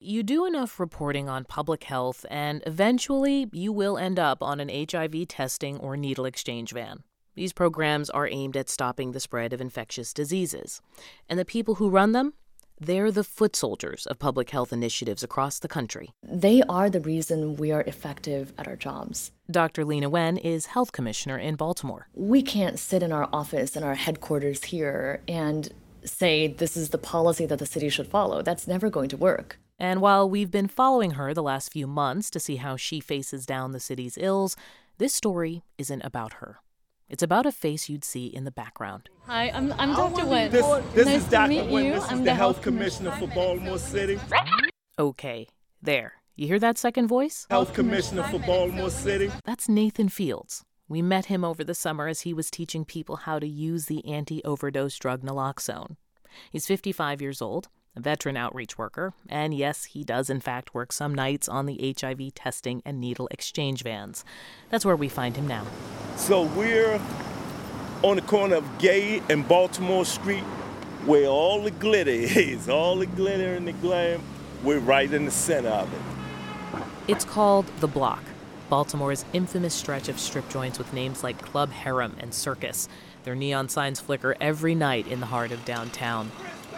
you do enough reporting on public health, and eventually you will end up on an HIV testing or needle exchange van. These programs are aimed at stopping the spread of infectious diseases. And the people who run them, they're the foot soldiers of public health initiatives across the country. They are the reason we are effective at our jobs. Dr. Lena Wen is health commissioner in Baltimore. We can't sit in our office in our headquarters here and say this is the policy that the city should follow. That's never going to work. And while we've been following her the last few months to see how she faces down the city's ills, this story isn't about her. It's about a face you'd see in the background. Hi, I'm Dr. Wen. This nice is Dr. to meet Wen. you. This is I'm the health commissioner for Baltimore City. Okay, there. You hear that second voice? Health commissioner for Baltimore City. That's Nathan Fields. We met him over the summer as he was teaching people how to use the anti-overdose drug naloxone. He's 55 years old, a veteran outreach worker, and yes, he does in fact work some nights on the HIV testing and needle exchange vans. That's where we find him now. So we're on the corner of Gay and Baltimore Street, where all the glitter is, all the glitter and the glam. We're right in the center of it. It's called The Block, Baltimore's infamous stretch of strip joints with names like Club Harem and Circus. Their neon signs flicker every night in the heart of downtown.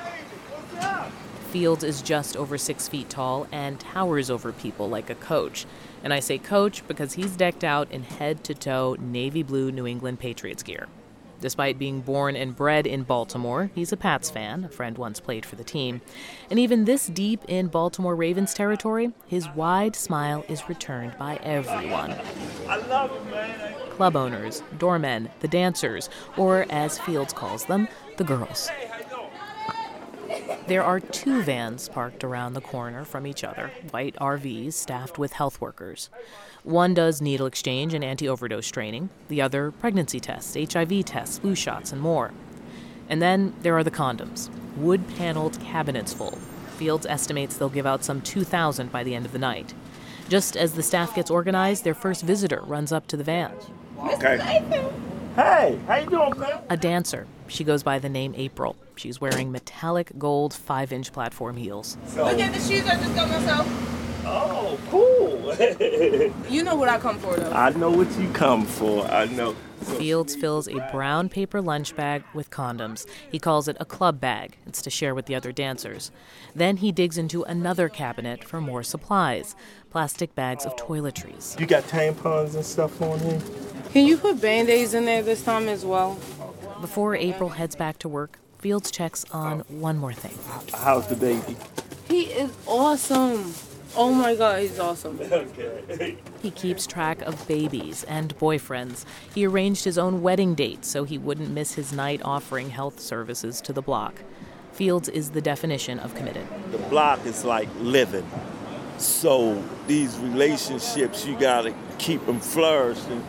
Fields is just over 6 feet tall and towers over people like a coach. And I say coach because he's decked out in head-to-toe navy blue New England Patriots gear. Despite being born and bred in Baltimore, he's a Pats fan. A friend once played for the team. And even this deep in Baltimore Ravens territory, his wide smile is returned by everyone. I love it, man. Club owners, doormen, the dancers, or as Fields calls them, the girls. There are 2 vans parked around the corner from each other, white RVs staffed with health workers. One does needle exchange and anti-overdose training, the other pregnancy tests, HIV tests, flu shots, and more. And then there are the condoms, wood-paneled cabinets full. Fields estimates they'll give out some 2,000 by the end of the night. Just as the staff gets organized, their first visitor runs up to the van. Okay. Hey, how you doing, man? A dancer. She goes by the name April. She's wearing metallic gold 5-inch platform heels. Look at the shoes I just got myself. Oh, cool. You know what I come for, though. I know what you come for. I know. Fields fills a brown paper lunch bag with condoms. He calls it a club bag. It's to share with the other dancers. Then he digs into another cabinet for more supplies, plastic bags of toiletries. You got tampons and stuff on here? Can you put Band-Aids in there this time as well? Before April heads back to work, Fields checks on one more thing. How's the baby? He is awesome. Oh my God, he's awesome. Okay. He keeps track of babies and boyfriends. He arranged his own wedding date so he wouldn't miss his night offering health services to the block. Fields is the definition of committed. The block is like living. So these relationships, you gotta keep them flourishing.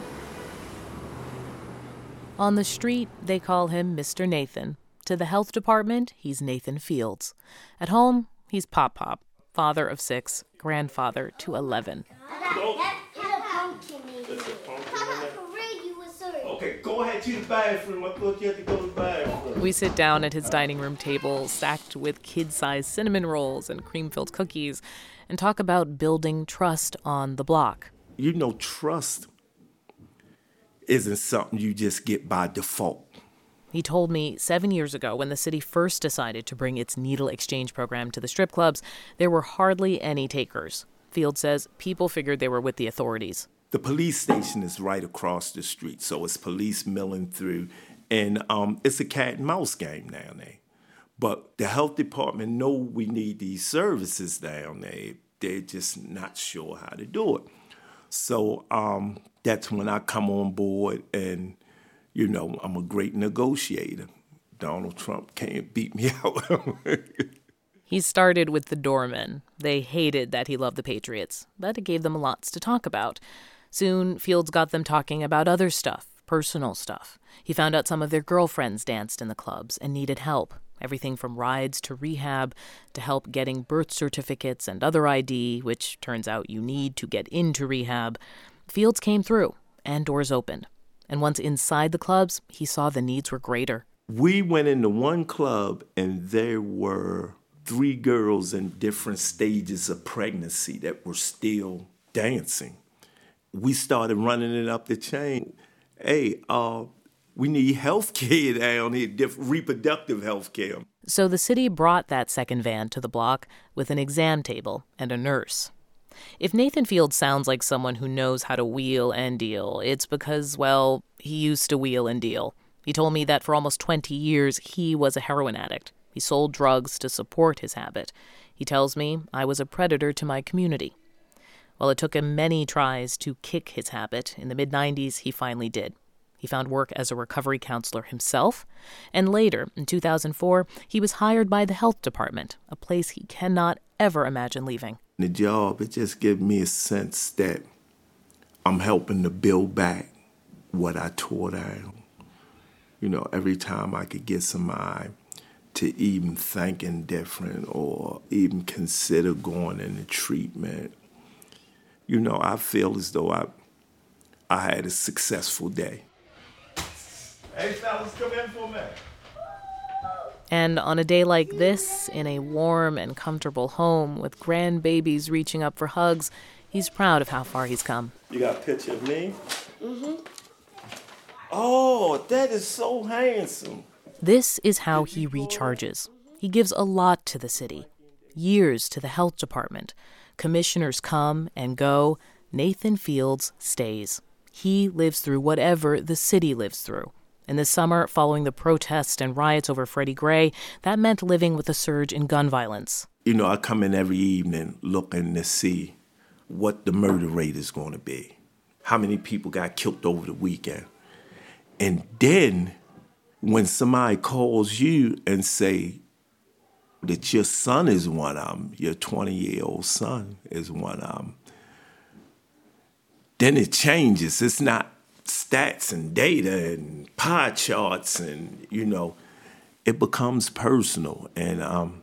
On the street, they call him Mr. Nathan. To the health department, he's Nathan Fields. At home, he's Pop Pop, father of 6, grandfather to 11. Okay, go ahead to the bathroom. I thought you had to go to the bathroom. We sit down at his dining room table, stacked with kid-sized cinnamon rolls and cream-filled cookies, and talk about building trust on the block. You know, trust isn't something you just get by default. He told me 7 years ago, when the city first decided to bring its needle exchange program to the strip clubs, there were hardly any takers. Field says people figured they were with the authorities. The police station is right across the street, so it's police milling through, and it's a cat and mouse game down there. But the health department know we need these services down there. They're just not sure how to do it. So that's when I come on board, and, you know, I'm a great negotiator. Donald Trump can't beat me out. He started with the doormen. They hated that he loved the Patriots, but it gave them lots to talk about. Soon, Fields got them talking about other stuff, personal stuff. He found out some of their girlfriends danced in the clubs and needed help. Everything from rides to rehab to help getting birth certificates and other ID, which turns out you need to get into rehab. Fields came through, and doors opened. And once inside the clubs, he saw the needs were greater. We went into one club, and there were 3 girls in different stages of pregnancy that were still dancing. We started running it up the chain. Hey, we need health care down here, reproductive health care. So the city brought that second van to the block with an exam table and a nurse. If Nathan Fields sounds like someone who knows how to wheel and deal, it's because, well, he used to wheel and deal. He told me that for almost 20 years, he was a heroin addict. He sold drugs to support his habit. He tells me I was a predator to my community. Well, it took him many tries to kick his habit. In the mid-90s, he finally did. He found work as a recovery counselor himself, and later, in 2004, he was hired by the health department, a place he cannot ever imagine leaving. The job, it just gives me a sense that I'm helping to build back what I tore down. You know, every time I could get somebody to even thinking different or even consider going into treatment, you know, I feel as though I had a successful day. Hey, fellas, come in for a minute. And on a day like this, in a warm and comfortable home with grandbabies reaching up for hugs, he's proud of how far he's come. You got a picture of me? Mm-hmm. Oh, that is so handsome. This is how he recharges. He gives a lot to the city. Years to the health department. Commissioners come and go. Nathan Fields stays. He lives through whatever the city lives through. In the summer, following the protests and riots over Freddie Gray, that meant living with a surge in gun violence. You know, I come in every evening looking to see what the murder rate is going to be. How many people got killed over the weekend. And then when somebody calls you and say that your son is one of them, your 20-year-old son is one of them, then it changes. It's not stats and data and pie charts and, you know, it becomes personal. And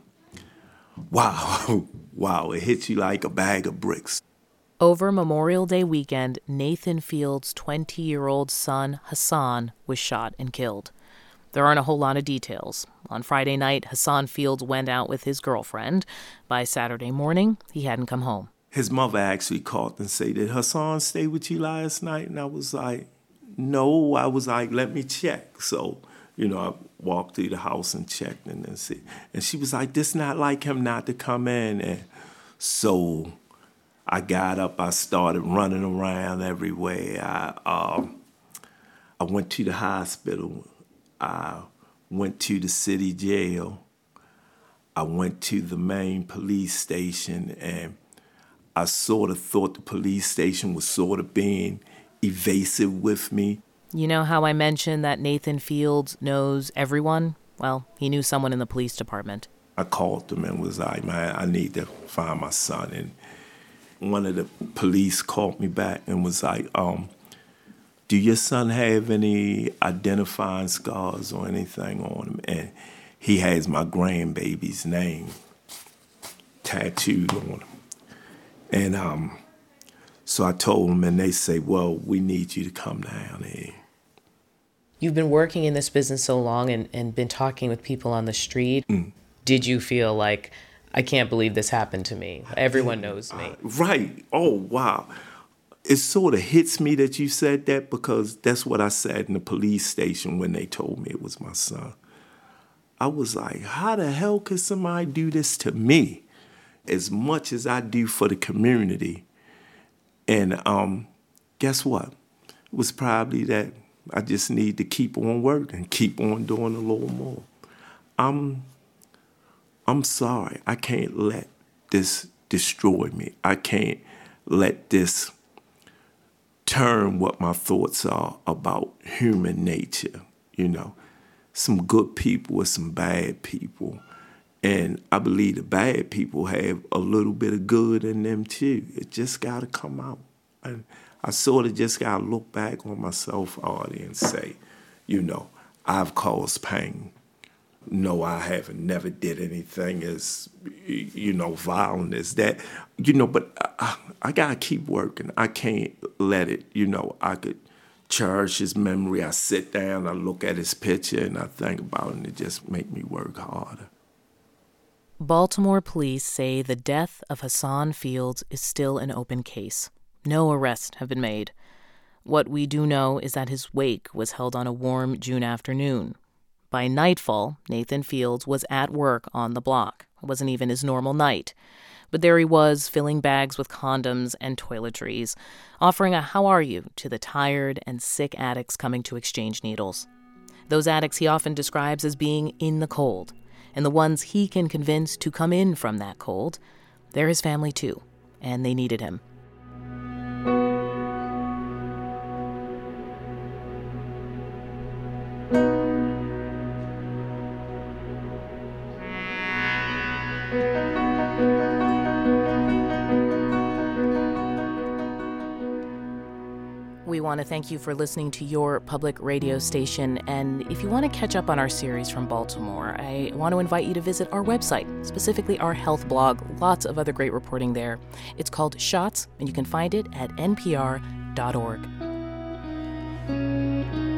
wow, it hits you like a bag of bricks. Over Memorial Day weekend, Nathan Fields' 20-year-old son, Hassan, was shot and killed. There aren't a whole lot of details. On Friday night, Hassan Fields went out with his girlfriend. By Saturday morning, he hadn't come home. His mother actually called and said, "Did Hassan stay with you last night?" And I was like, no. I was like, let me check. So, you know, I walked through the house and checked and then see. And she was like, this not like him not to come in. And so I got up, I started running around everywhere. I went to the hospital. I went to the city jail. I went to the main police station, and I sort of thought the police station was sort of being evasive with me. You know how I mentioned that Nathan Fields knows everyone? Well, he knew someone in the police department. I called them and was like, man, I need to find my son. And one of the police called me back and was like, do your son have any identifying scars or anything on him? And he has my grandbaby's name tattooed on him. And so I told them, and they say, well, we need you to come down here. You've been working in this business so long and been talking with people on the street. Did you feel like, I can't believe this happened to me? Everyone knows me. Right. Oh, wow. It sort of hits me that you said that, because that's what I said in the police station when they told me it was my son. I was like, how the hell could somebody do this to me? As much as I do for the community. And guess what? It was probably that I just need to keep on working, keep on doing a little more. I'm sorry. I can't let this destroy me. I can't let this turn what my thoughts are about human nature. You know, some good people with some bad people. And I believe the bad people have a little bit of good in them too. It just got to come out. And I sort of just got to look back on myself, Artie, and say, you know, I've caused pain. No, I haven't. Never did anything as, you know, violent as that. You know, but I got to keep working. I can't let it, you know, I could cherish his memory. I sit down, I look at his picture, and I think about it, and it just make me work harder. Baltimore police say the death of Hassan Fields is still an open case. No arrests have been made. What we do know is that his wake was held on a warm June afternoon. By nightfall, Nathan Fields was at work on the block. It wasn't even his normal night. But there he was, filling bags with condoms and toiletries, offering a how are you to the tired and sick addicts coming to exchange needles. Those addicts he often describes as being in the cold, and the ones he can convince to come in from that cold, they're his family too, and they needed him. We want to thank you for listening to your public radio station, and if you want to catch up on our series from Baltimore, I want to invite you to visit our website, specifically our health blog. Lots of other great reporting there. It's called Shots, and you can find it at npr.org.